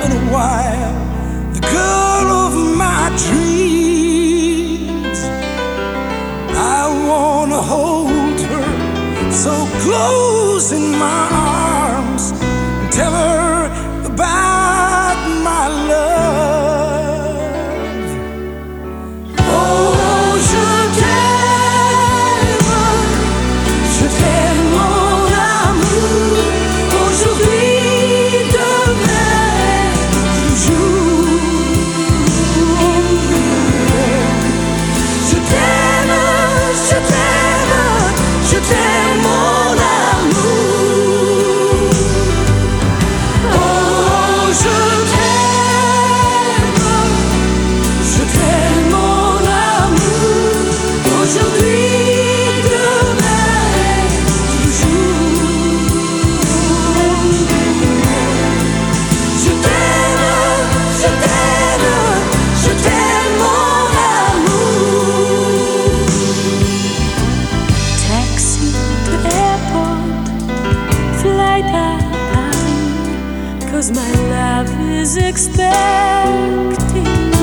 in a while, the girl of my dreams. I wanna hold her so close in my arms and tell her about my love. Oh, je t'aime mon amour, aujourd'hui, demain, toujours. Je t'aime, je t'aime, je t'aime mon amour. Oh, je t'aime mon amour, aujourd'hui, demain, toujours. Je t'aime, je t'aime, je t'aime mon amour. Taxi to airport, flight time, 'cause my love is expecting